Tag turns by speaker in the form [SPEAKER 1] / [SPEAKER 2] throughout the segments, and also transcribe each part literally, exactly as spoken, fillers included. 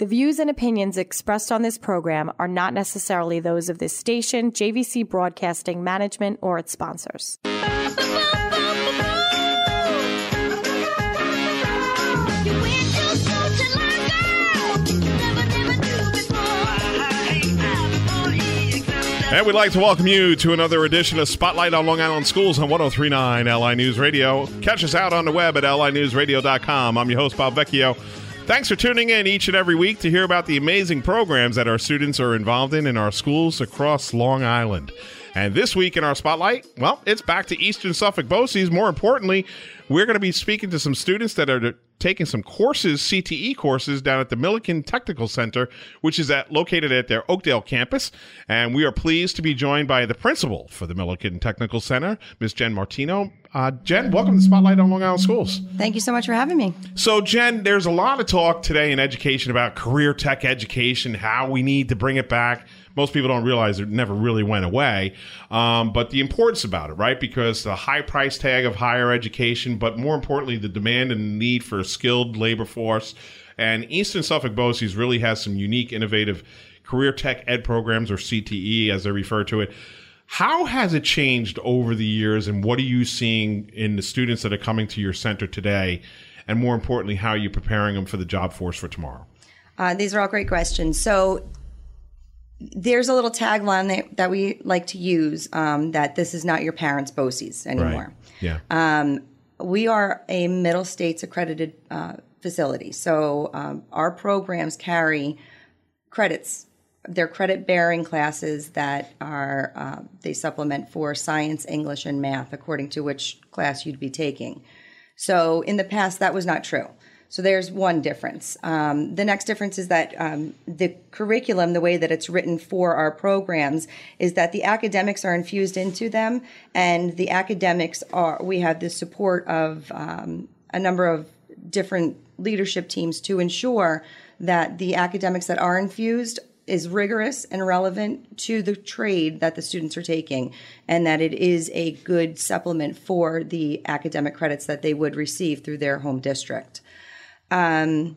[SPEAKER 1] The views and opinions expressed on this program are not necessarily those of this station, J V C Broadcasting Management, or its sponsors.
[SPEAKER 2] And we'd like to welcome you to another edition of Spotlight on Long Island Schools on one oh three point nine L I News Radio. Catch us out on the web at L I news radio dot com. I'm your host, Bob Vecchio. Thanks for tuning in each and every week to hear about the amazing programs that our students are involved in in our schools across Long Island. And this week in our Spotlight, well, it's back to Eastern Suffolk BOCES. More importantly, we're going to be speaking to some students that are taking some courses, C T E courses, down at the Millikin Technical Center, which is at, located at their Oakdale campus. And we are pleased to be joined by the principal for the Millikin Technical Center, Miz Jen Martino. Uh, Jen, welcome to Spotlight on Long Island Schools.
[SPEAKER 3] Thank you so much for having me.
[SPEAKER 2] So, Jen, there's a lot of talk today in education about career tech education, how we need to bring it back. Most people don't realize it never really went away, um, but the importance about it, right? Because the high price tag of higher education, but more importantly, the demand and need for a skilled labor force. And Eastern Suffolk BOCES really has some unique, innovative career tech ed programs, or C T E as they refer to it. How has it changed over the years, and what are you seeing in the students that are coming to your center today? And more importantly, how are you preparing them for the job force for tomorrow?
[SPEAKER 3] Uh, these are all great questions. So there's a little tagline that, that we like to use, um, that this is not your parents' BOCES anymore.
[SPEAKER 2] Right. Yeah.
[SPEAKER 3] Um, we are a Middle States accredited uh, facility. So um, our programs carry credits. They're credit-bearing classes that are, uh, they supplement for science, English, and math, according to which class you'd be taking. So in the past, that was not true. So there's one difference. Um, the next difference is that um, the curriculum, the way that it's written for our programs, is that the academics are infused into them, and the academics are, we have the support of um, a number of different leadership teams to ensure that the academics that are infused is rigorous and relevant to the trade that the students are taking, and that it is a good supplement for the academic credits that they would receive through their home district. Um,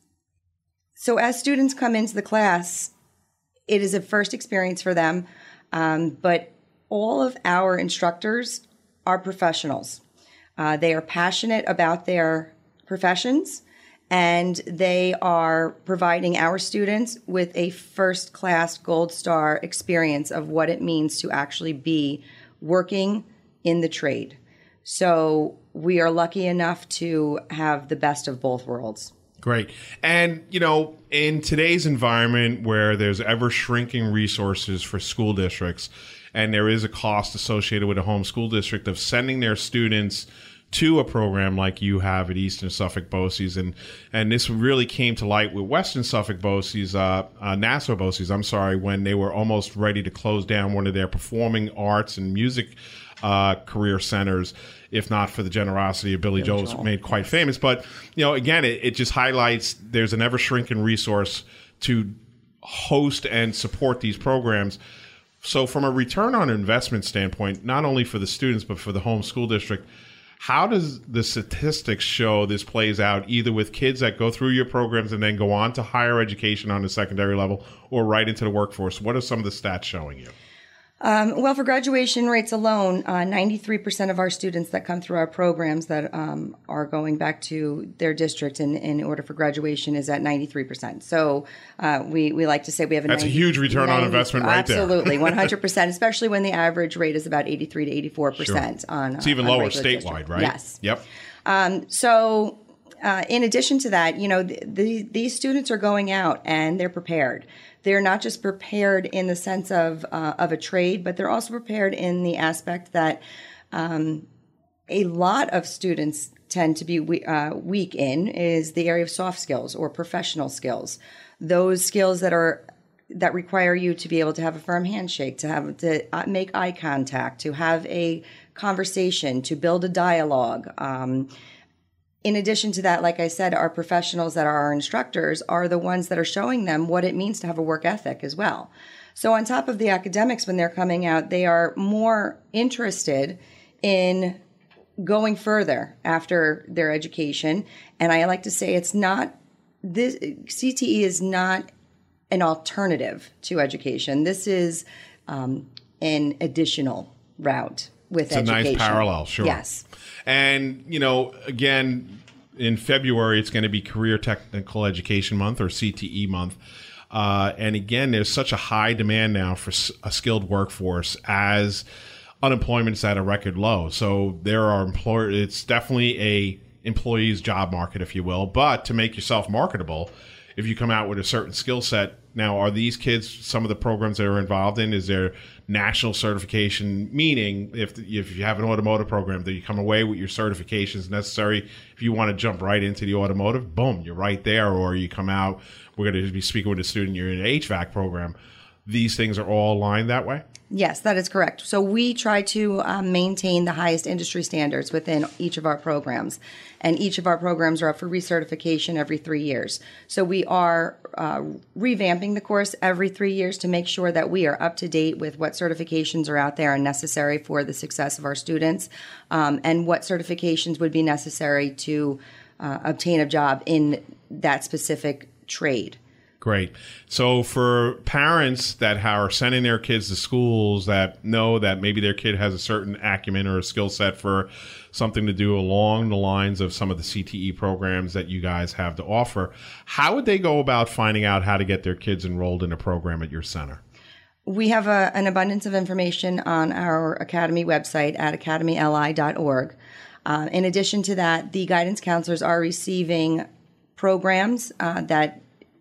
[SPEAKER 3] so as students come into the class, it is a first experience for them, um, but all of our instructors are professionals. Uh, they are passionate about their professions, and they are providing our students with a first-class gold star experience of what it means to actually be working in the trade. So we are lucky enough to have the best of both worlds.
[SPEAKER 2] Great. And, you know, in today's environment where there's ever-shrinking resources for school districts, and there is a cost associated with a home school district of sending their students to a program like you have at Eastern Suffolk BOCES, and and this really came to light with Western Suffolk BOCES, uh, uh, Nassau BOCES, I'm sorry, when they were almost ready to close down one of their performing arts and music uh, career centers, if not for the generosity of Billy, Billy Joel, Joel, made quite famous. But, you know, again, it, it just highlights there's an ever-shrinking resource to host and support these programs. So from a return on investment standpoint, not only for the students, but for the home school district, how does the statistics show this plays out, either with kids that go through your programs and then go on to higher education on the secondary level or right into the workforce? What are some of the stats showing you?
[SPEAKER 3] Um, well, for graduation rates alone, uh, ninety-three percent of our students that come through our programs that um, are going back to their district in, in order for graduation is at ninety-three percent. So uh, we, we like to say we have a
[SPEAKER 2] That's
[SPEAKER 3] ninety,
[SPEAKER 2] a huge return ninety, on investment right
[SPEAKER 3] absolutely,
[SPEAKER 2] there.
[SPEAKER 3] Absolutely, one hundred percent, especially when the average rate is about eighty-three to eighty-four percent
[SPEAKER 2] sure.
[SPEAKER 3] on
[SPEAKER 2] It's even
[SPEAKER 3] on
[SPEAKER 2] lower
[SPEAKER 3] statewide,
[SPEAKER 2] district. Right?
[SPEAKER 3] Yes.
[SPEAKER 2] Yep.
[SPEAKER 3] Um, so uh, in addition to that, you know, the, the, these students are going out and they're prepared. They're not just prepared in the sense of uh, of a trade, but they're also prepared in the aspect that um, a lot of students tend to be we, uh, weak in is the area of soft skills or professional skills. Those skills that are that require you to be able to have a firm handshake, to have to make eye contact, to have a conversation, to build a dialogue. Um, In addition to that, like I said, our professionals that are our instructors are the ones that are showing them what it means to have a work ethic as well. So on top of the academics, when they're coming out, they are more interested in going further after their education. And I like to say it's not this C T E is not an alternative to education. This is um, an additional route with
[SPEAKER 2] it's
[SPEAKER 3] education.
[SPEAKER 2] It's a nice parallel, sure.
[SPEAKER 3] Yes.
[SPEAKER 2] And, you know, again, in February, it's going to be Career Technical Education Month, or C T E Month. Uh, and again, there's such a high demand now for a skilled workforce as unemployment is at a record low. So there are employers, it's definitely a employee's job market, if you will. But to make yourself marketable, if you come out with a certain skill set, now are these kids, some of the programs that are involved in, is there national certification, meaning if if you have an automotive program that you come away with your certifications necessary, if you want to jump right into the automotive, boom, you're right there. Or you come out, we're going to be speaking with a student, you're in an H V A C program. These things are all aligned that way?
[SPEAKER 3] Yes, that is correct. So we try to um, maintain the highest industry standards within each of our programs. And each of our programs are up for recertification every three years. So we are uh, revamping the course every three years to make sure that we are up to date with what certifications are out there and necessary for the success of our students, um, and what certifications would be necessary to uh, obtain a job in that specific trade.
[SPEAKER 2] Great. So for parents that are sending their kids to schools that know that maybe their kid has a certain acumen or a skill set for something to do along the lines of some of the C T E programs that you guys have to offer, how would they go about finding out how to get their kids enrolled in a program at your center?
[SPEAKER 3] We have a, an abundance of information on our Academy website at academy l i dot org. Uh, in addition to that, the guidance counselors are receiving programs uh, that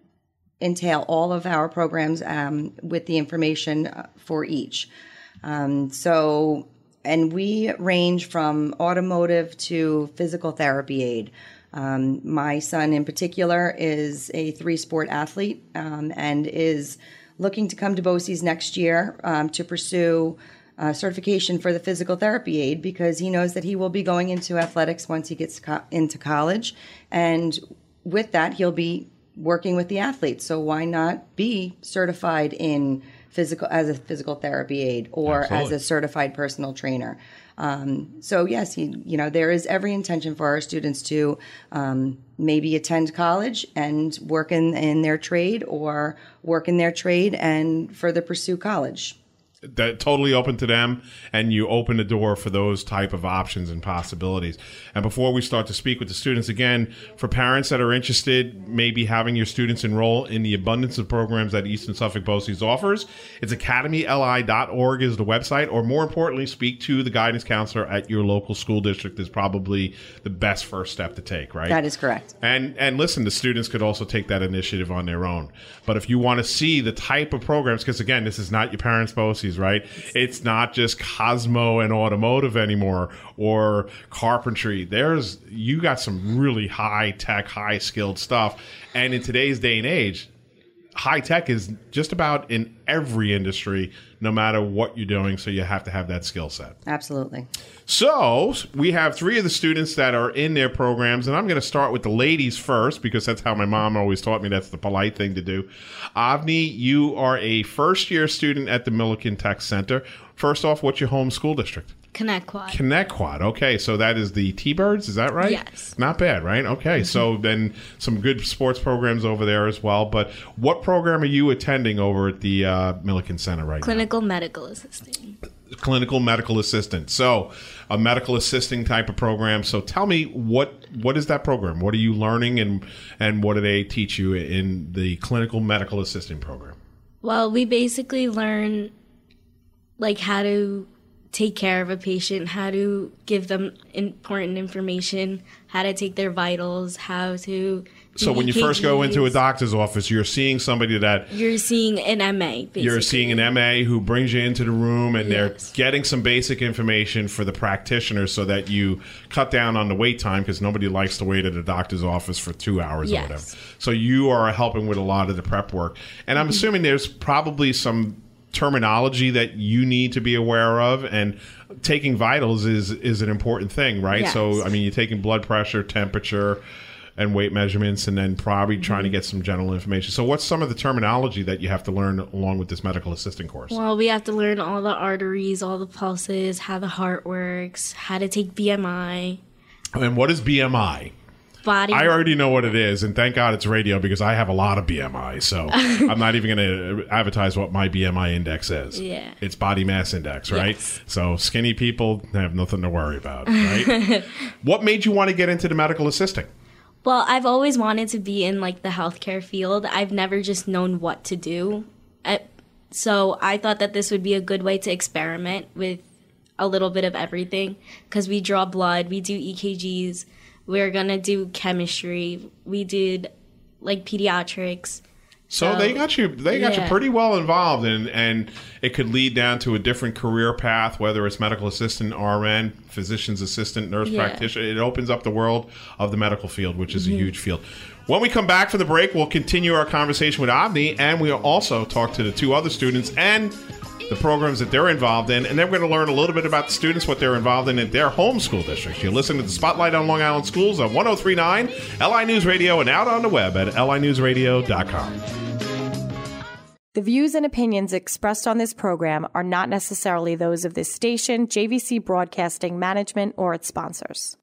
[SPEAKER 3] entail all of our programs um, with the information for each. Um, so, and we range from automotive to physical therapy aid. Um, my son in particular is a three-sport athlete um, and is looking to come to BOCES next year um, to pursue uh, certification for the physical therapy aid, because he knows that he will be going into athletics once he gets co- into college. And with that, he'll be working with the athletes. So why not be certified in physical as a physical therapy aid or
[SPEAKER 2] Absolutely.
[SPEAKER 3] as a certified personal trainer? Um, so yes, he, you know, there is every intention for our students to um, maybe attend college and work in, in their trade, or work in their trade and further pursue college.
[SPEAKER 2] That totally open to them, and you open the door for those type of options and possibilities. And before we start to speak with the students, again, for parents that are interested, maybe having your students enroll in the abundance of programs that Eastern Suffolk BOCES offers, it's academy l i dot org is the website, or more importantly, speak to the guidance counselor at your local school district is probably the best first step to take, right?
[SPEAKER 3] That is correct.
[SPEAKER 2] And and listen, the students could also take that initiative on their own. But if you want to see the type of programs, because again, this is not your parents' BOCES, right? It's not just Cosmo and automotive anymore, or carpentry. There's, you got some really high tech, high skilled stuff. And in today's day and age, high tech is just about in every industry, no matter what you're doing. So you have to have that skill set.
[SPEAKER 3] Absolutely.
[SPEAKER 2] So we have three of the students that are in their programs, and I'm going to start with the ladies first, because that's how my mom always taught me that's the polite thing to do. Avni, you are a first-year student at the Milliken Tech Center. First off, what's your home school district?
[SPEAKER 4] Connectquod.
[SPEAKER 2] Connectquod. Okay, so that is the T-Birds, is that right?
[SPEAKER 4] Yes.
[SPEAKER 2] Not bad, right? Okay, mm-hmm. So then some good sports programs over there as well. But what program are you attending over at the uh, Milliken Center right
[SPEAKER 4] Clinical
[SPEAKER 2] now?
[SPEAKER 4] medical assistant.
[SPEAKER 2] Clinical medical assistant. So a medical assisting type of program. So tell me, what what is that program? What are you learning, and, and what do they teach you in the clinical medical assisting program?
[SPEAKER 4] Well, we basically learn like how to take care of a patient, how to give them important information, how to take their vitals, how to do
[SPEAKER 2] So when you
[SPEAKER 4] E K Gs.
[SPEAKER 2] first go into a doctor's office, you're seeing somebody that...
[SPEAKER 4] You're seeing an M A, basically.
[SPEAKER 2] You're seeing an M A who brings you into the room, and
[SPEAKER 4] Yes.
[SPEAKER 2] they're getting some basic information for the practitioner so that you cut down on the wait time, because nobody likes to wait at a doctor's office for two hours
[SPEAKER 4] Yes.
[SPEAKER 2] or whatever. So you are helping with a lot of the prep work. And I'm assuming there's probably some terminology that you need to be aware of, and taking vitals is is an important thing, right?
[SPEAKER 4] Yes.
[SPEAKER 2] So I mean, you're taking blood pressure, temperature, and weight measurements, and then probably trying to get some general information. So what's some of the terminology that you have to learn along with this medical assisting course?
[SPEAKER 4] Well, we have to learn all the arteries, all the pulses, how the heart works, how to take B M I.
[SPEAKER 2] And what is B M I?
[SPEAKER 4] body.
[SPEAKER 2] I already know what it is, and thank God it's radio because I have a lot of B M I, so I'm not even going to advertise what my B M I index is.
[SPEAKER 4] Yeah. It's
[SPEAKER 2] body mass index, right?
[SPEAKER 4] Yes.
[SPEAKER 2] So skinny people have nothing to worry about, right? What made you want to get into the medical assisting?
[SPEAKER 4] Well, I've always wanted to be in like the healthcare field. I've never just known what to do. I, so I thought that this would be a good way to experiment with a little bit of everything because we draw blood, we do E K Gs, we're going to do chemistry, we did like pediatrics.
[SPEAKER 2] So, so they got you they got yeah. you pretty well involved, and and it could lead down to a different career path, whether it's medical assistant, R N, physician's assistant, nurse yeah. practitioner. It opens up the world of the medical field, which is mm-hmm. a huge field. When we come back from the break, we'll continue our conversation with Avni, and we'll also talk to the two other students and the programs that they're involved in, and then we're going to learn a little bit about the students, what they're involved in at their home school districts. You're listening to the Spotlight on Long Island Schools on one oh three point nine L I News Radio and out on the web at L I news radio dot com.
[SPEAKER 1] The views and opinions expressed on this program are not necessarily those of this station, J V C Broadcasting Management, or its sponsors.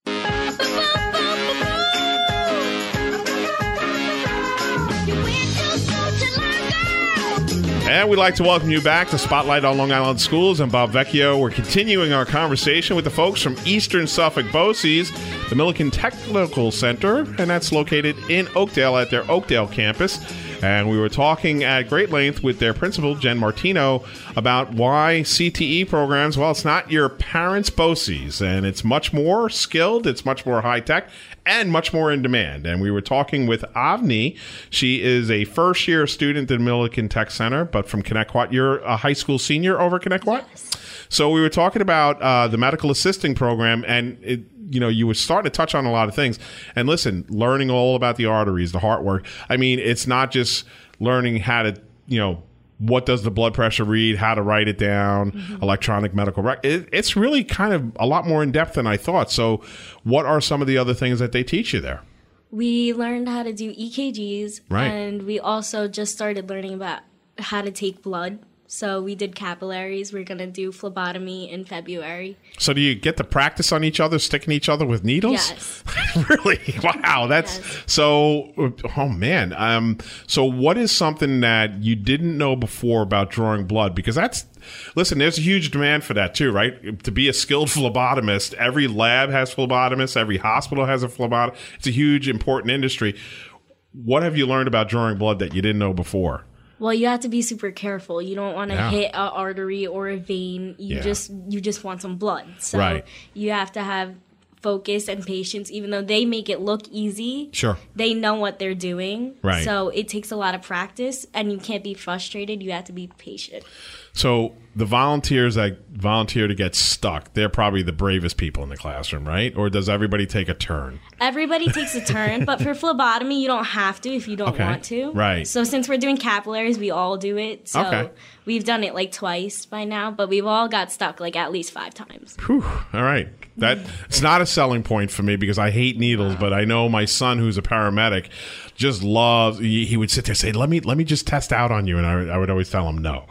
[SPEAKER 2] And we'd like to welcome you back to Spotlight on Long Island Schools. I'm Bob Vecchio. We're continuing our conversation with the folks from Eastern Suffolk BOCES, the Milliken Technical Center, and that's located in Oakdale at their Oakdale campus. And we were talking at great length with their principal, Jen Martino, about why C T E programs, well, it's not your parents' BOCES, and it's much more skilled, it's much more high-tech, and much more in demand. And we were talking with Avni. She is a first-year student at Milliken Tech Center, but from Connecticut. You're a high school senior over at Connecticut?
[SPEAKER 4] Yes.
[SPEAKER 2] So we were talking about uh, the medical assisting program, and it, you know, you were starting to touch on a lot of things. And listen, learning all about the arteries, the heart work. I mean, it's not just learning how to, you know, what does the blood pressure read, how to write it down, mm-hmm. electronic medical record. It, it's really kind of a lot more in depth than I thought. So what are some of the other things that they teach you there?
[SPEAKER 4] We learned how to do E K Gs.
[SPEAKER 2] Right.
[SPEAKER 4] And we also just started learning about how to take blood. So we did capillaries. We're going to do phlebotomy in February.
[SPEAKER 2] So do you get to practice on each other, sticking each other with needles?
[SPEAKER 4] Yes.
[SPEAKER 2] Really? Wow. That's yes. so, oh man. Um, so what is something that you didn't know before about drawing blood? Because that's, listen, there's a huge demand for that too, right? To be a skilled phlebotomist, every lab has phlebotomists, every hospital has a phlebotomist. It's a huge, important industry. What have you learned about drawing blood that you didn't know before?
[SPEAKER 4] Well, you have to be super careful. You don't want to
[SPEAKER 2] yeah.
[SPEAKER 4] hit an artery or a vein. You
[SPEAKER 2] yeah.
[SPEAKER 4] just you just want some blood. So
[SPEAKER 2] right.
[SPEAKER 4] you have to have focus and patience. Even though they make it look easy,
[SPEAKER 2] sure,
[SPEAKER 4] they know what they're doing.
[SPEAKER 2] Right.
[SPEAKER 4] So it takes a lot of practice, and you can't be frustrated. You have to be patient.
[SPEAKER 2] So the volunteers that volunteer to get stuck, they're probably the bravest people in the classroom, right? Or does everybody take a turn?
[SPEAKER 4] Everybody takes a turn, but for phlebotomy, you don't have to if you don't
[SPEAKER 2] okay.
[SPEAKER 4] want to.
[SPEAKER 2] Right.
[SPEAKER 4] So since we're doing capillaries, we all do it. So
[SPEAKER 2] okay.
[SPEAKER 4] we've done it like twice by now, but we've all got stuck like at least five times.
[SPEAKER 2] Whew. All right. That it's not a selling point for me because I hate needles, but I know my son, who's a paramedic, just loves. He, he would sit there and say, "Let me, let me just test out on you," and I, I would always tell him no.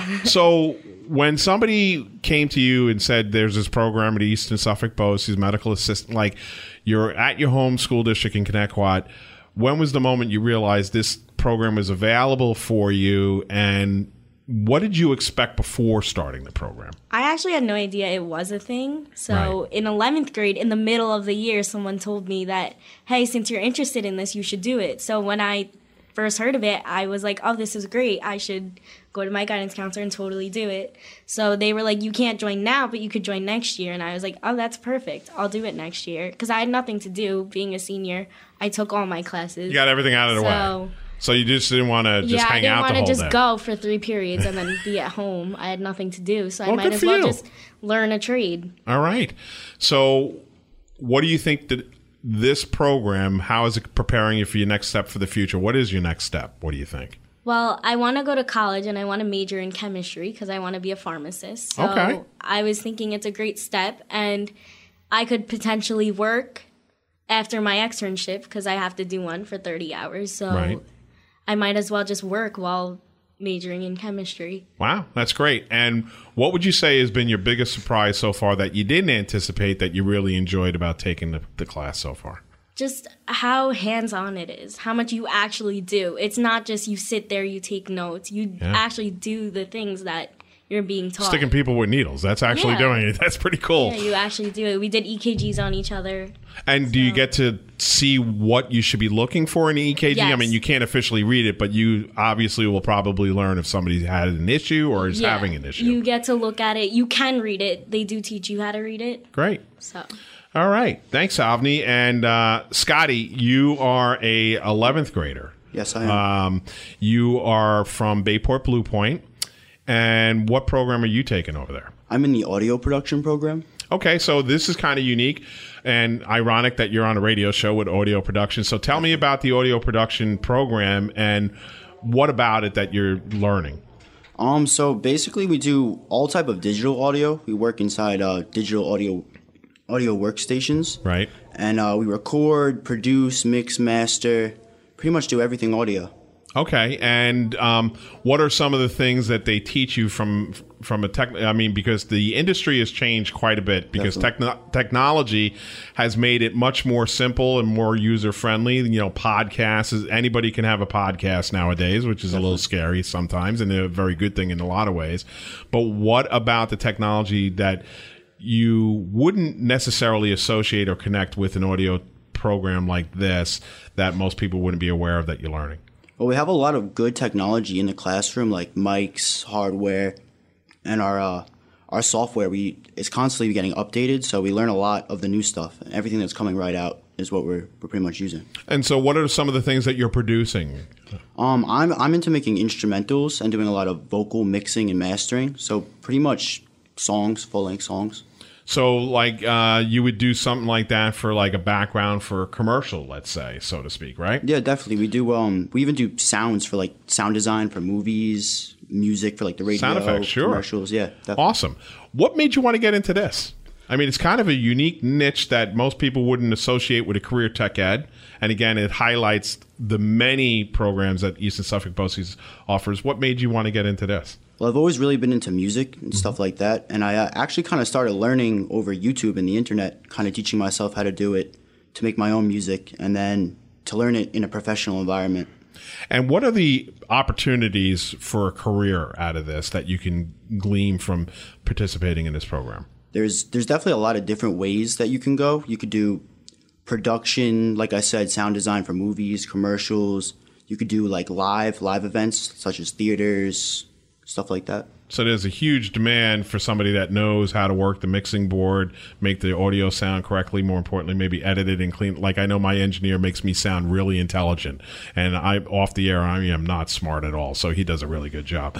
[SPEAKER 2] So when somebody came to you and said, "There's this program at Eastern Suffolk BOCES, medical assistant," like you're at your home school district in Connecticut, when was the moment you realized this program was available for you, and what did you expect before starting the program?
[SPEAKER 4] I actually had no idea it was a thing. So
[SPEAKER 2] right.
[SPEAKER 4] in eleventh grade, in the middle of the year, someone told me that, hey, since you're interested in this, you should do it. So when I first heard of it, I was like, oh, this is great. I should go to my guidance counselor and totally do it. So they were like, you can't join now, but you could join next year. And I was like, oh, that's perfect. I'll do it next year. Because I had nothing to do being a senior. I took all my classes.
[SPEAKER 2] You got everything out of the
[SPEAKER 4] so,
[SPEAKER 2] way. So you just didn't want to just
[SPEAKER 4] yeah,
[SPEAKER 2] hang out the whole day?
[SPEAKER 4] Yeah, I didn't want to just go for three periods and then be at home. I had nothing to do, so
[SPEAKER 2] well,
[SPEAKER 4] I might as well
[SPEAKER 2] you.
[SPEAKER 4] just learn a trade.
[SPEAKER 2] All right. So what do you think that this program, how is it preparing you for your next step for the future? What is your next step? What do you think?
[SPEAKER 4] Well, I want to go to college and I want to major in chemistry because I want to be a pharmacist. So
[SPEAKER 2] okay.
[SPEAKER 4] I was thinking it's a great step, and I could potentially work after my externship because I have to do one for thirty hours. So
[SPEAKER 2] right.
[SPEAKER 4] I might as well just work while majoring in chemistry.
[SPEAKER 2] Wow, that's great. And what would you say has been your biggest surprise so far that you didn't anticipate that you really enjoyed about taking the, the class so far?
[SPEAKER 4] just how hands-on it is, how much you actually do. It's not just you sit there, you take notes. You
[SPEAKER 2] Yeah.
[SPEAKER 4] actually do the things that you're being taught.
[SPEAKER 2] Sticking people with needles. That's actually
[SPEAKER 4] Yeah.
[SPEAKER 2] doing it. That's pretty cool.
[SPEAKER 4] Yeah, you actually do it. We did E K Gs on each other.
[SPEAKER 2] And do you get to see what you should be looking for in an E K G? I
[SPEAKER 4] Yes.
[SPEAKER 2] mean, you can't officially read it, but you obviously will probably learn if somebody had an issue or is
[SPEAKER 4] Yeah,
[SPEAKER 2] having an issue.
[SPEAKER 4] You get to look at it. You can read it. They do teach you how to read it.
[SPEAKER 2] Great.
[SPEAKER 4] So
[SPEAKER 2] All right. Thanks, Avni. And uh, Scotty, you are a eleventh grader.
[SPEAKER 5] Yes, I am.
[SPEAKER 2] Um, you are from Bayport Blue Point. And what program are you taking over there?
[SPEAKER 5] I'm in the audio production program.
[SPEAKER 2] Okay, so this is kind of unique and ironic that you're on a radio show with audio production. So tell me about the audio production program and what about it that you're learning?
[SPEAKER 5] Um, so basically, we do all type of digital audio. We work inside uh, digital audio audio workstations,
[SPEAKER 2] Right.
[SPEAKER 5] and uh, we record, produce, mix, master, pretty much do everything audio.
[SPEAKER 2] Okay, and um, what are some of the things that they teach you from from a tech? I mean, because the industry has changed quite a bit because techno- technology has made it much more simple and more user friendly. You know, podcasts is anybody can have a podcast nowadays, which is a little scary sometimes, and a very good thing in a lot of ways. But what about the technology that you wouldn't necessarily associate or connect with an audio program like this that most people wouldn't be aware of that you're learning?
[SPEAKER 5] Well, we have a lot of good technology in the classroom, like mics, hardware, and our uh, our software. We is constantly getting updated, so we learn a lot of the new stuff. And everything that's coming right out is what we're we're pretty much using.
[SPEAKER 2] And so, what are some of the things that you're producing?
[SPEAKER 5] Um, I'm I'm into making instrumentals and doing a lot of vocal mixing and mastering. So pretty much songs, full length songs.
[SPEAKER 2] So, like, uh, you would do something like that for like a background for a commercial, let's say, so to speak, right?
[SPEAKER 5] Yeah, definitely. We do. Um, we even do sounds for like sound design for movies, music for like the radio,
[SPEAKER 2] Sound effects, sure.
[SPEAKER 5] commercials. Yeah, definitely.
[SPEAKER 2] Awesome. What made you want to get into this? I mean, it's kind of a unique niche that most people wouldn't associate with a career tech ed. And again, it highlights the many programs that Eastern Suffolk BOCES offers. What made you want to get into this?
[SPEAKER 5] Well, I've always really been into music and stuff like that, and I uh, actually kind of started learning over YouTube and the internet, kind of teaching myself how to do it, to make my own music, and then to learn it in a professional environment.
[SPEAKER 2] And what are the opportunities for a career out of this that you can glean from participating in this program?
[SPEAKER 5] There's there's definitely a lot of different ways that you can go. You could do production, like I said, sound design for movies, commercials. You could do like live live events such as theaters, stuff like that.
[SPEAKER 2] So there's a huge demand for somebody that knows how to work the mixing board, make the audio sound correctly, more importantly, maybe edit it and clean. Like I know my engineer makes me sound really intelligent, and I off the air I am not smart at all, so he does a really good job.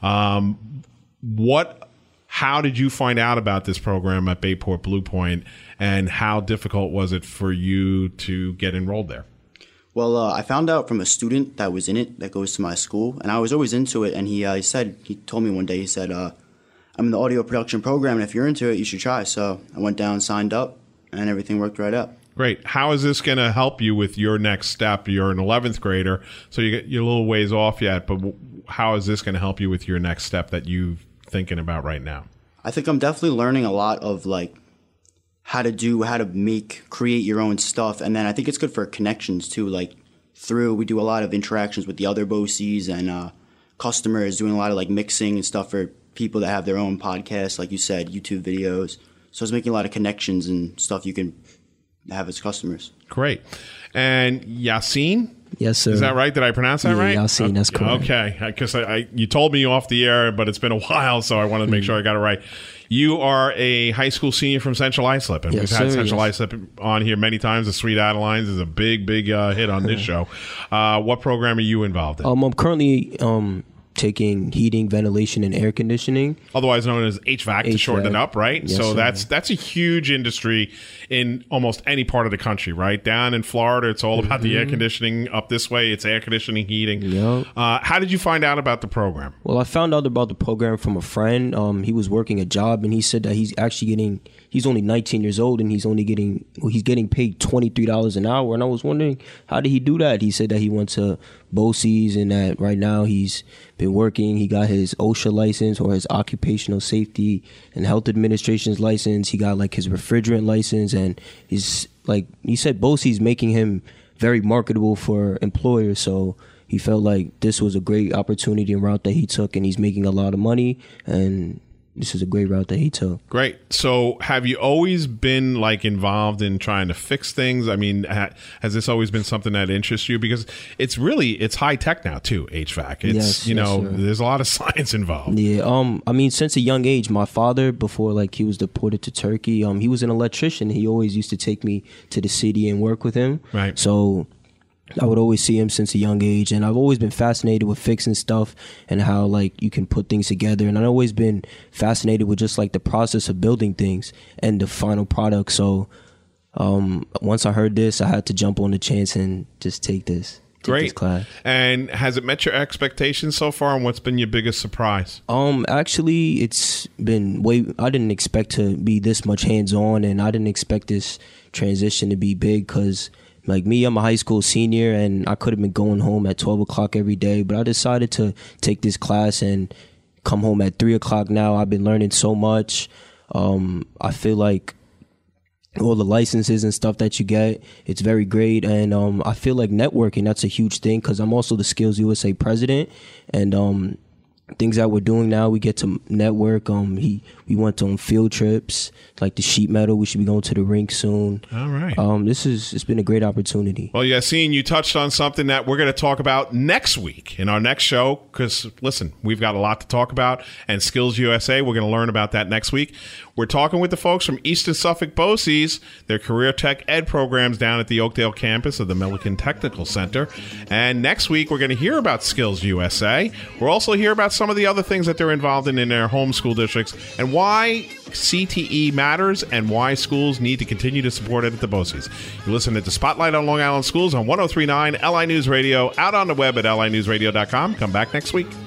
[SPEAKER 2] Um, what, how did you find out about this program at Bayport Blue Point, and how difficult was it for you to get enrolled there?
[SPEAKER 5] Well, uh, I found out from a student that was in it that goes to my school, and I was always into it. And he, uh, he said, he told me one day, he said, uh, "I'm in the audio production program, and if you're into it, you should try." So I went down, signed up, and everything worked right out.
[SPEAKER 2] Great. How is this going to help you with your next step? You're an eleventh grader, so you get, you're a little ways off yet. But how is this going to help you with your next step that you're thinking about right now?
[SPEAKER 5] I think I'm definitely learning a lot of like how to do, how to make, create your own stuff. And then I think it's good for connections too. Like through, we do a lot of interactions with the other BOCES and uh, customers, doing a lot of like mixing and stuff for people that have their own podcasts, like you said, YouTube videos. So it's making a lot of connections and stuff you can have as customers.
[SPEAKER 2] Great. And Yassine?
[SPEAKER 6] Yes, sir.
[SPEAKER 2] Is that right? Did I pronounce that
[SPEAKER 6] yeah,
[SPEAKER 2] right?
[SPEAKER 6] Yassine,
[SPEAKER 2] okay.
[SPEAKER 6] That's correct.
[SPEAKER 2] Okay, because I, I, you told me off the air, but it's been a while, so I wanted to make
[SPEAKER 6] mm.
[SPEAKER 2] sure I got it right. You are a high school senior from Central Islip, and
[SPEAKER 6] yes,
[SPEAKER 2] we've had
[SPEAKER 6] sir,
[SPEAKER 2] Central
[SPEAKER 6] yes.
[SPEAKER 2] Islip on here many times. The Sweet Adelines is a big, big uh, hit on this show. Uh, what program are you involved in?
[SPEAKER 6] Um, I'm currently um, taking heating, ventilation, and air conditioning.
[SPEAKER 2] Otherwise known as H V A C, to shorten it up, right?
[SPEAKER 6] Yes,
[SPEAKER 2] so
[SPEAKER 6] sir.
[SPEAKER 2] that's that's a huge industry in almost any part of the country, right? Down in Florida, it's all about mm-hmm. the air conditioning. Up this way, it's air conditioning, heating.
[SPEAKER 6] Yep.
[SPEAKER 2] Uh, how did you find out about the program?
[SPEAKER 6] Well, I found out about the program from a friend. Um, he was working a job, and he said that he's actually getting, he's only nineteen years old, and he's only getting, well, he's getting paid twenty-three dollars an hour. And I was wondering, how did he do that? He said that he went to BOCES and that right now he's been working. He got his OSHA license, or his Occupational Safety and Health Administration's license. He got like his refrigerant license, and he's like he said, BOCES making him very marketable for employers. So he felt like this was a great opportunity and route that he took, and he's making a lot of money, and this is a great route that he took.
[SPEAKER 2] Great. So have you always been like involved in trying to fix things? I mean, ha- has this always been something that interests you? Because it's really, it's high tech now too, H V A C. It's,
[SPEAKER 6] Yes,
[SPEAKER 2] you
[SPEAKER 6] yes,
[SPEAKER 2] know,
[SPEAKER 6] sir.
[SPEAKER 2] there's a lot of science involved.
[SPEAKER 6] Yeah, um, I mean, since a young age, my father, before like he was deported to Turkey, um, he was an electrician. He always used to take me to the city and work with him.
[SPEAKER 2] Right.
[SPEAKER 6] So I would always see him since a young age, and I've always been fascinated with fixing stuff and how like you can put things together. And I've always been fascinated with just like the process of building things and the final product. So um, once I heard this, I had to jump on the chance and just take this. Take
[SPEAKER 2] Great.
[SPEAKER 6] This class.
[SPEAKER 2] And has it met your expectations so far? And what's been your biggest surprise?
[SPEAKER 6] Um, actually, it's been way. I didn't expect to be this much hands on, and I didn't expect this transition to be big because. Like me, I'm a high school senior, and I could have been going home at twelve o'clock every day, but I decided to take this class and come home at three o'clock now. I've been learning so much. Um, I feel like all the licenses and stuff that you get, it's very great. And um, I feel like networking, that's a huge thing because I'm also the Skills U S A president. And um, things that we're doing now, we get to network. Um, he we went on field trips, like the sheet metal. We should be going to the rink soon.
[SPEAKER 2] All right.
[SPEAKER 6] Um, this is it's been a great opportunity.
[SPEAKER 2] Well, Yassine, you touched on something that we're going to talk about next week in our next show. Because listen, we've got a lot to talk about, and Skills U S A, we're going to learn about that next week. We're talking with the folks from Eastern Suffolk BOCES, their career tech ed programs down at the Oakdale campus of the Milliken Technical Center. And next week, we're going to hear about Skills U S A. We'll also hear about some of the other things that they're involved in in their home school districts and why C T E matters and why schools need to continue to support it at the BOCES. You're listening to Spotlight on Long Island Schools on one oh three point nine L I News Radio, out on the web at L I news radio dot com. Come back next week.